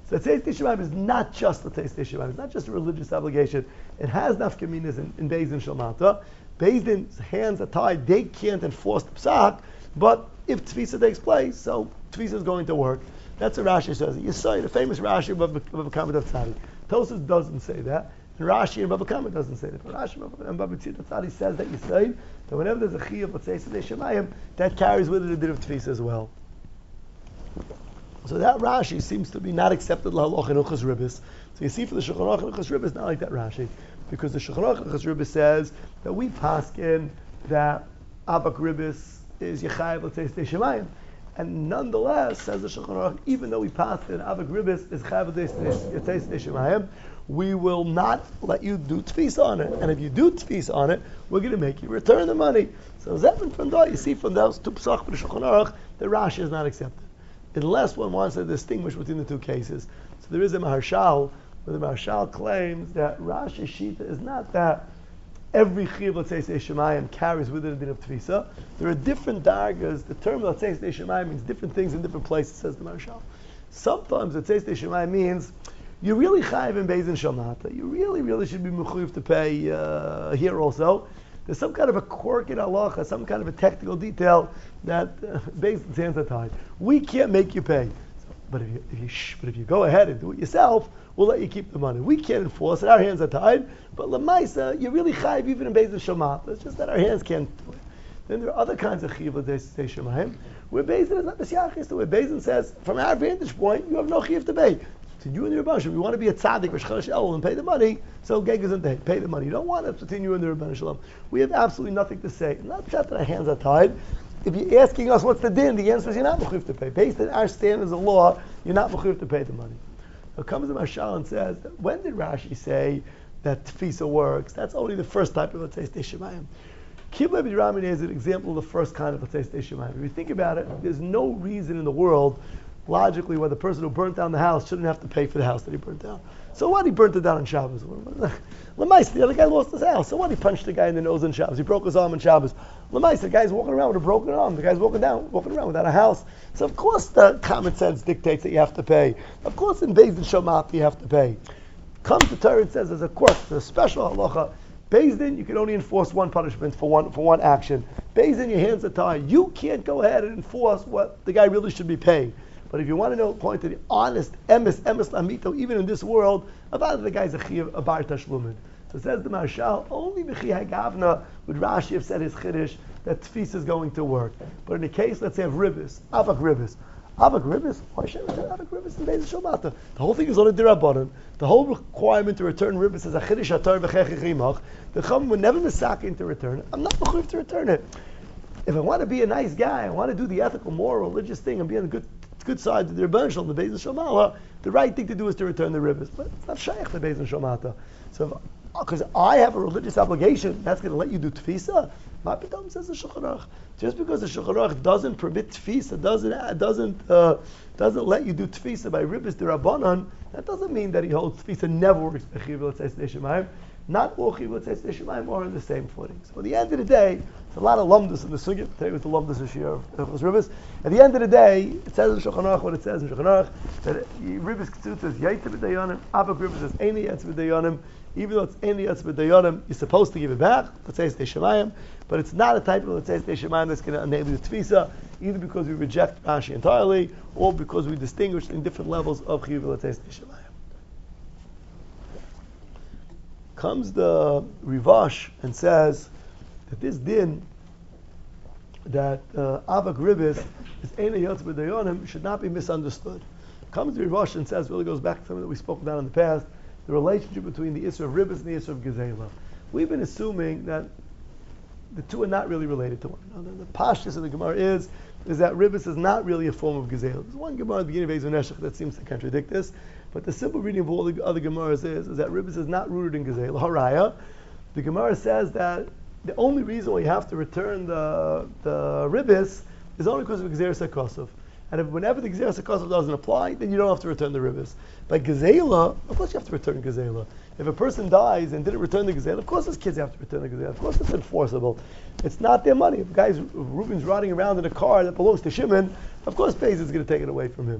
So Tzeis Tishamayim is not just the Tzeis Tishamayim. It's not just a religious obligation. It has nafkaminas in Beis Din Shalmata. Beis Din's hands are tied. They can't enforce the psak. But if Tfisa takes place, so Tfisa is going to work. That's what Rashi says. You say the famous Rashi of Bava Kama Tzadi. Tosfos doesn't say that. And Rashi and Bava Kama doesn't say that. But Rashi and Bava Tzadi says that you say that whenever there's a chiyuv, let's say Tzeis Shemayim, that carries with it a din of Tfisa as well. So that Rashi seems to be not accepted l'halach in Uchas Ribbis. So you see for the Shulchan Aruch in Uchas Ribbis, not like that Rashi. Because the Shulchan Aruch in Uchas Ribbis says that we paskin that Avak Ribbis is Yechayev L'Tzeis Shemayim. And nonetheless, says the Shulchan Aruch, even though we paskin Avak Ribbis is Chayev L'Tzeis Shemayim, we will not let you do tfisa on it. And if you do tfisa on it, we're going to make you return the money. So Zevin from there, you see from those two Pesach for the Shulchan Aruch, the Rashi is not accepted. Unless one wants to distinguish between the two cases. So there is a Maharshal, where the Maharshal claims that Rashi Shita is not that every Chiv, let's say, Shemayim carries with it a din of Tfisa. There are different dargas. The term, let's say, Shemayim means different things in different places, says the Maharshal. Sometimes, let's say, Shemayim means you really chayiv in Beis Din Shalmata. You really should be mechuyev to pay here also. There's some kind of a quirk in halacha, some kind of a technical detail that Beis Din's hands are tied. We can't make you pay. But if you go ahead and do it yourself, we'll let you keep the money. We can't enforce it. Our hands are tied. But lemaisa, you're really chayiv even in Beis Din Shalmata. It's just that our hands can't do it. Then there are other kinds of chiyuv that say shemayim, where Beis Din is not b'syachis. Where Beis Din says, from our vantage point, you have no chiyuv to pay. So you and the Rebbeinu Shalom, you want to be a tzaddik or shcharash el and pay the money, so gegez and pay the money. You don't want to between you and the Rebbeinu Shalom. We have absolutely nothing to say. Not just that our hands are tied. If you're asking us what's the din, the answer is you're not mechuyev to pay. Based on our standards of law, you're not mechuyev to pay the money. Now comes the Mashal and says, that when did Rashi say that tefisa works? That's only the first type of, let's say, Shemayim. Kibbutz B'Ramin is an example of the first kind of, let's say, Shemayim. If you think about it, there's no reason in the world logically why the person who burnt down the house shouldn't have to pay for the house that he burnt down. So what? He burnt it down on Shabbos. Lemais, the other guy lost his house. So what? He punched the guy in the nose on Shabbos. He broke his arm on Shabbos. Lemais, the guy's walking around with a broken arm. The guy's walking around without a house. So of course the common sense dictates that you have to pay. Of course in Beis Din Shalmata you have to pay. Comes the Torah and says there's a quirk, there's a special halacha. Beis Din, you can only enforce one punishment for one action. Beis Din, your hands are tied. You can't go ahead and enforce what the guy really should be paying. But if you want to know, point to the honest emes lamito, even in this world, about the guy's a chiyav, a bar tashlumin. So says the Marshal, only b'chi hagavna would Rashi have said his chiddush that tefisa is going to work. But in the case, let's say of ribbis, avak ribbis, why should we return avak ribbis in Beis Din Shalmata? The whole thing is on a dirabanan. The whole requirement to return ribbis is a chiddush atar v'chechich rimach. The chum would never misakin to return it. I'm not mechuyev to return it. If I want to be a nice guy, I want to do the ethical, moral, religious thing, and be on the good side of the Rebbeinu Shalom, the Beis Din Shalmata, the right thing to do is to return the ribbis. But it's not shaykh the Beis Din Shalmata. So, because I have a religious obligation, that's going to let you do tefisa. Mapitom says the Shulchan Aruch. Just because the Shulchan Aruch doesn't permit tefisa, doesn't let you do tefisa by ribbis derabanan, that doesn't mean that he holds tefisa never works by chiyuv l'tzei shemayim. Not all chiyuv l'tzei shemayim are on the same footing. So at the end of the day, there's a lot of lumdus in the sugya. Today was the lumdus of Shir of ribbis. At the end of the day, it says in Shulchan Aruch what it says in Shulchan Aruch, that ribbis k'tzut says yaitz b'dayanim, avak ribbis says eini yaitz b'dayanim. Even though it's eini yaitz b'dayanim, you're supposed to give it back. Let's say shemayim, but it's not a type of let's say shemayim that's going to enable the tefisa, either because we reject Rashi entirely, or because we distinguish in different levels of chiyuv let's say shemayim. Comes the Rivash and says that this din, that avak ribbis is eini yaitz b'dayanim, should not be misunderstood. Comes the Rivash and says, really goes back to something that we spoke about in the past, the relationship between the Isra of ribbis and the Isra of gezela. We've been assuming that the two are not really related to one another. The pashtus of the Gemara is that ribbis is not really a form of gezela. There's one Gemara at the beginning of Ezer Neshech that seems to contradict this, but the simple reading of all the other Gemaras is that ribbis is not rooted in gezela. Haraya, the Gemara says that the only reason why you have to return the ribbis is only because of Gezeres HaKosov. And whenever the Gezeres HaKosov doesn't apply, then you don't have to return the ribbis. By gezela, of course you have to return gezela. If a person dies and didn't return the gezela, of course his kids have to return the gezela. Of course it's enforceable. It's not their money. If Reuben's riding around in a car that belongs to Shimon, of course Beis is going to take it away from him.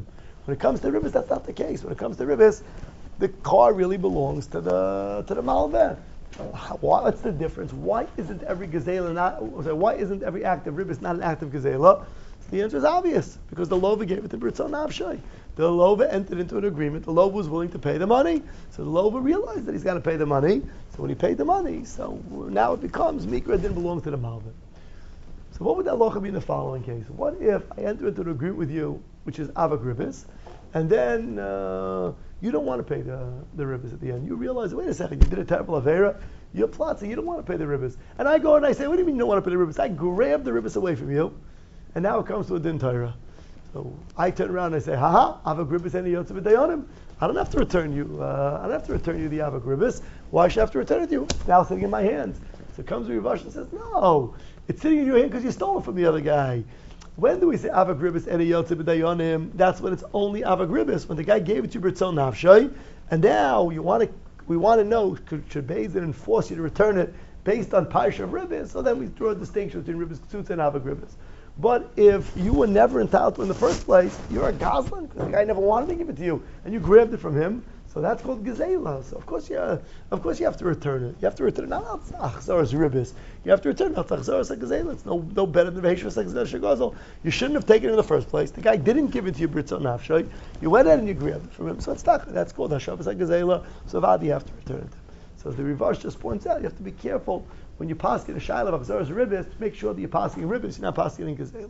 When it comes to ribbis, that's not the case. When it comes to ribbis, the car really belongs to the malveh. What's the difference? Why isn't every gazela why isn't every act of ribbis not an act of gazela? The answer is obvious, because the Lova gave it to Britzon Nafshay. The Lova entered into an agreement. The Lova was willing to pay the money. So the Lova realized that he's got to pay the money. So when he paid the money, so now it becomes Mikra didn't belong to the Malvin. So what would that locha be in the following case? What if I enter into an agreement with you, which is Avak Ribbis, and then you don't want to pay the ribbis at the end. You realize, wait a second, you did a terrible Avera, you're plotting, you don't want to pay the ribbis. And I go and I say, what do you mean you don't want to pay the ribbis? I grab the ribbis away from you, and now it comes to a din Torah. So I turn around and I say, haha, Avak Ribbis any yotzav dayanim. I don't have to return you. I don't have to return you the Avak Ribbis. Why should I have to return it to you? It's now sitting in my hands. So comes Rav Ashi and says, no, it's sitting in your hand because you stole it from the other guy. When do we say Avak Ribbis any yotzav dayanim? That's when it's only Avak Ribbis. When the guy gave it to you Britzon Nafshay, and now we want to know, should Beis Din enforce you to return it based on Parsha of Ribbis? So then we draw a distinction between Ribbis Ksutz and Avak Ribbis. But if you were never entitled to it in the first place, you're a Goslin, because the guy never wanted to give it to you, and you grabbed it from him, so that's called Gezela. So of course you have to return it. You have to return it, not Achzaras Ribbis. You have to return it, not Achzaras Gezela. It's no better than Veheshvas Gezela Shagozel. You shouldn't have taken it in the first place. The guy didn't give it to you, Britzon Nafshay. You went in and you grabbed it from him, so it's not. That's called Hashavas Gezela. So Vadi, you have to return it. So the Rivash just points out, you have to be careful when you pass in a Shaila of Achzaras Ribbis, make sure that you're passing in Ribbis, you're not passing in Gezela.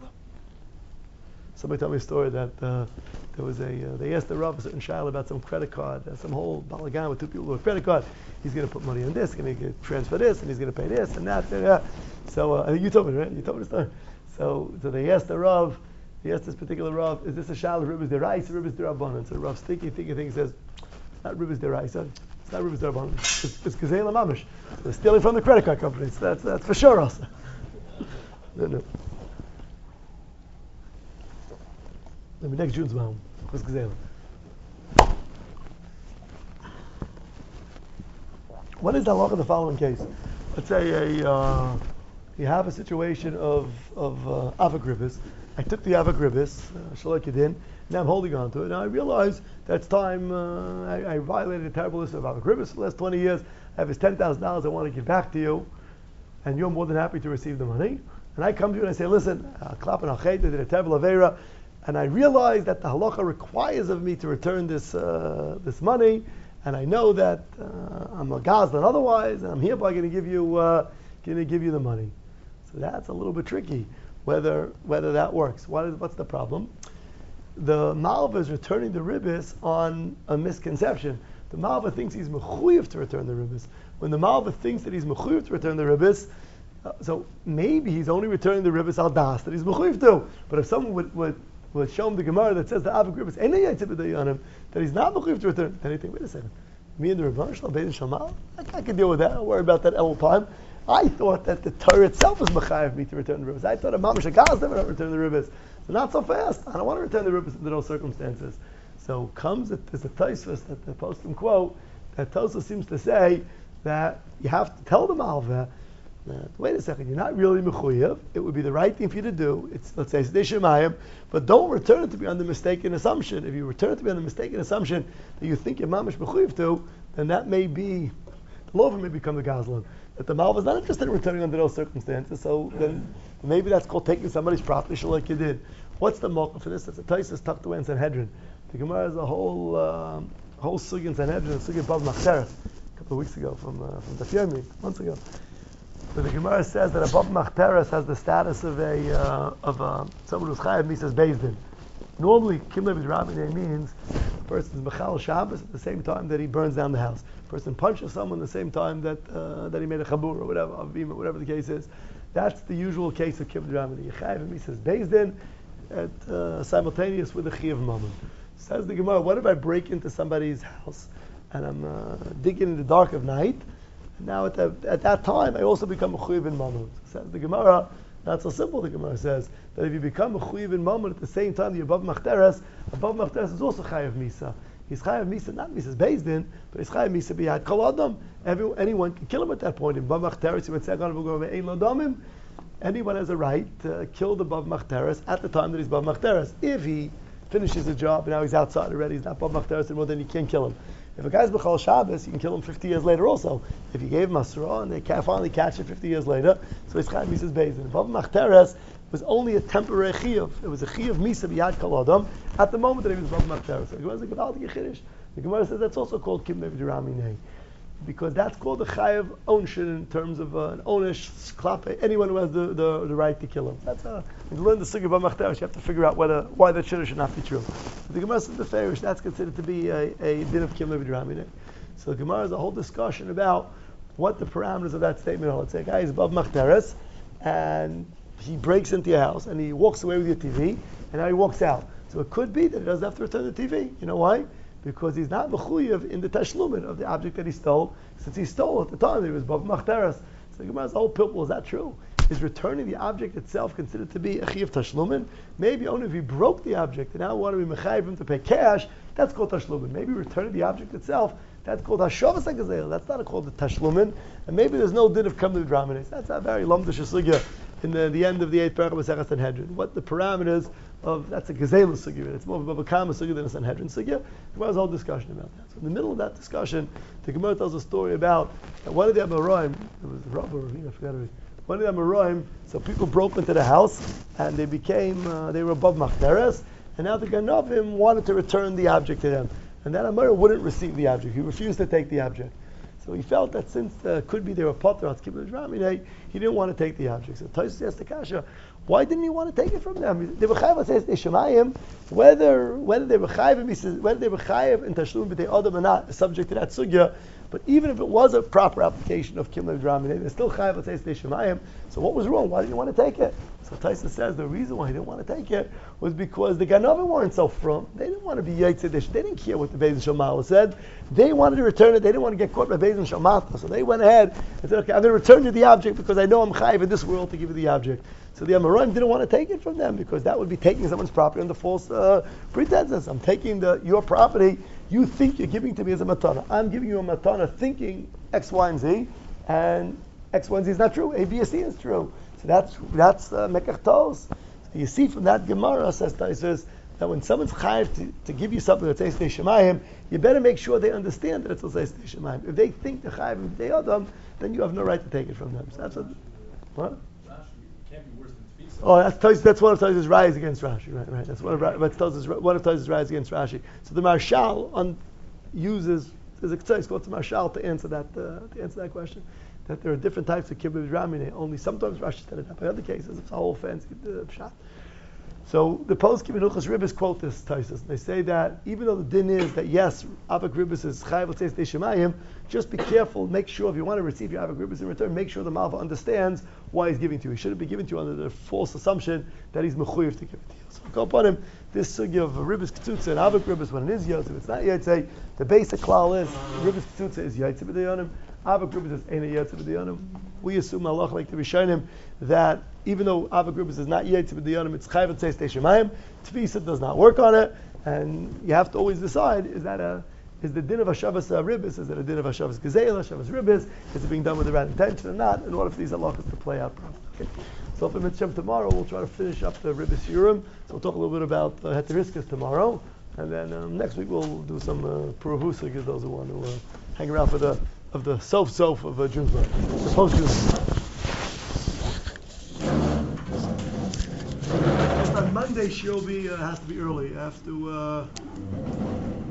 Somebody told me a story that there was they asked the Rav a certain Shaila about some credit card, some whole balagan with two people with a credit card. He's going to put money on this, going to transfer this, and he's going to pay this and that. So I think you told me, right? You told me the story. So they asked the Rav, he asked this particular Rav, is this a Shaila of Ribbis Deraisa, Ribbis Derabanan? So the Rav thinking says, it's not Ribbis Deraisa. It's not Ribbis Derabanan. It's Gezela Mamish. They're stealing from the credit card companies. That's for sure also. No. Let me next June's mom. What's Gezela? What is the law in the following case? Let's say you have a situation of Avak Ribbis. I took the Avak Ribbis, Shalok Yedin, now I'm holding on to it. Now I realize that it's time, I violated a terrible list of Avak Ribbis for the last 20 years. I have this $10,000 I want to give back to you, and you're more than happy to receive the money. And I come to you and I say, listen, Klap and Achet, I did a terrible Avera, and I realize that the halacha requires of me to return this money, and I know that I'm a Gazlan otherwise, and I'm hereby going to give you the money. So that's a little bit tricky, whether that works. What's the problem? The Malva is returning the ribbis on a misconception. The Malva thinks he's mechuyev to return the ribbis. When the Malva thinks that he's mechuyev to return the ribbis, so maybe he's only returning the ribbis al das that he's mechuyev to. But if someone would show him the Gemara that says the Avak Ribbis ain't on him, that he's not mechuyev to return, then he think, wait a second, me and the Rebbeinu Shalom Beis Din Shamal, I can deal with that. Don't worry about that El time. I thought that the Torah itself was mechayev me to return the ribbis. I thought a mamash agaz never return the ribbis. So not so fast. I don't want to return the ribbis under those circumstances. So there's a Tosfos that the postum quote that Tosfos seems to say that you have to tell the malveh that, wait a second, you're not really mechuyev. It would be the right thing for you to do. It's, let's say, Sdei Shemayim, but don't return it to be on the mistaken assumption. If you return it to be on the mistaken assumption that you think you're mamash mechuyev to, then that may be, the lover may become the gazlan. That the malveh is not interested in returning under those circumstances, so then maybe that's called taking somebody's property, like you did. What's the mocha for this? That's a Tosfos tucked away in Sanhedrin. The Gemara has a whole sugi in Sanhedrin, a sugi above Machteres, a couple of weeks ago from the Yomi, months ago. So the Gemara says that above Machteres has the status of someone who's chayav misas Beis Din. Normally, Kimlev Rabbi means the person is Mechal Shabbos at the same time that he burns down the house. The person punches someone at the same time that he made a chabur or whatever, avim, or whatever the case is. That's the usual case of Kimlev Rabbi. Chayav misas Beis Din at simultaneous with the Chiyav Mammon. Says the Gemara, what if I break into somebody's house and I'm digging in the dark of night? And now at that time, I also become a Chuyiv in Mammon. Says the Gemara, not so simple, the Gemara says, that if you become a Chuyiv in Mammon at the same time that you're above Machteres is also Chayav Misa. He's Chayav Misa, not Misa's Beis Din, but he's Chayav Misa b'yad kol adam. Anyone can kill him at that point. In Above Machteres, he would say, anyone has a right to kill the above Machteres at the time that he's above Machteres. If he finishes the job, and now he's outside already. He's not Bav Machteres anymore. Then you can't kill him. If a guy's B'chol Shabbos, you can kill him 50 years later also. If you gave him Asra and they finally catch it 50 years later, so he's Chayav Misas Bezdin. Bav Machteres was only a temporary chiyuv. It was a chiyuv Misa B'yad Kol Adam at the moment that he was Bav Machteres. The Gemara says, the Gemara says that's also called Kimlev D'Raminei, because that's called a chayav ownership in terms of an ownish klape, anyone who has the right to kill him. That's when you learn the sugya Bav Machteres, you have to figure out why that should not be true. The Gemara says the Farish, that's considered to be a din of Kimlev D'Raminei. So the Gemara has a whole discussion about what the parameters of that statement are. Let's say a guy is Bav Machteres and he breaks into your house and he walks away with your TV and now he walks out. So it could be that he doesn't have to return the TV. You know why? Because he's not mechuyev in the tashlumin of the object that he stole, since he stole at the time he was Bav Machteres. So the Gemara's whole pipul, is that true? Is returning the object itself considered to be a chiyuv tashlumin? Maybe only if he broke the object and now want to be mechayev him to pay cash, that's called tashlumin. Maybe returning the object itself, that's called hashavas hagazel. That's not called the tashlumin. And maybe there's no din of kamli dramanis. That's a very lamdish sugya in the end of the 8th paragraph of Masechet Sanhedrin. What the parameters of, that's a gazela sugya. It's more of a kama sugya than a Sanhedrin sugya. There was a whole discussion about that. So in the middle of that discussion, the Gemara tells a story about that one of the Amoraim, it was Rav or Ravina, I forgot it. One of the Amoraim, so people broke into the house and they became, they were above Machteres, and now the Ganavim wanted to return the object to them. And that Amora wouldn't receive the object. He refused to take the object. So he felt that since could be they were potter on Kibbutz Ramine, he didn't want to take the object. So Tosfos asked the Kasha, why didn't he want to take it from them? They were chayav says they shemayim, whether they were chayav, whether they were chayav in tashlum b'tei adam or not, is subject to that sugya. But even if it was a proper application of Kimlev D'Raminei, they're still chayav says they shemayim. So what was wrong? Why didn't you want to take it? So Tosfos says the reason why he didn't want to take it was because the Ganovim weren't so from. They didn't want to be Yitzhak. They didn't care what the Beis Shomala said. They wanted to return it. They didn't want to get caught by Beis Shomata. So they went ahead and said, okay, I'm going to return you the object because I know I'm chayiv in this world to give you the object. So the Amoraim didn't want to take it from them because that would be taking someone's property under false pretenses. I'm taking your property. You think you're giving to me as a matana. I'm giving you a matana thinking X, Y, and Z, and X, Y, and Z is not true. A, B, and C is true. So that's mekach tos. So you see from that Gemara, says that when someone's chayiv to give you something that says shemayim, you better make sure they understand that it's says shemayim. If they think the chayiv and they adam, then you have no right to take it from them. So that's what. Oh, that's one of Tosfos' rise against Rashi, right? That's one of Tosfos' rise against Rashi. So the Marshal uses there's a ktsav called the Marshal to answer that question. That there are different types of kibbutz ramine. Only sometimes Rashi said it. By other cases, it's a whole fancy pshat. So the poskim in Hilchos Ribos quote this Tosfos. They say that even though the din is that yes, avak ribos is chayav l'tzeis shemayim, just be careful. Make sure if you want to receive your avak ribos in return, make sure the malva understands why he's giving to you. He shouldn't be giving to you under the false assumption that he's mechuyev to give it to you. So go upon him. This sugya of ribos ketzutza and avak ribos when it is yotze, it's not yotze. The basic klal is ribos ketzutza is yotze b'dayanim. Avak ribos is ain't yotze b'dayanim. We assume Allah like the Rishonim that even though avak ribos is not yotze b'dayanim, it's chayav l'tzeis shemayim. Tfisa does not work on it, and you have to always decide: is the din of Hashavas Ribis, is it a din of Hashavas Gezeilah, Hashavas Ribis, is it being done with the right intention or not, in order for these halachas to play out properly. Okay. So for Mitzvah tomorrow, we'll try to finish up the Ribis Yurim. So we'll talk a little bit about Heteriskas tomorrow, and then next week we'll do some Puravusa, because those who want to hang around for the sof of June, the post-June. On Monday, she'll be has to be early. I have to.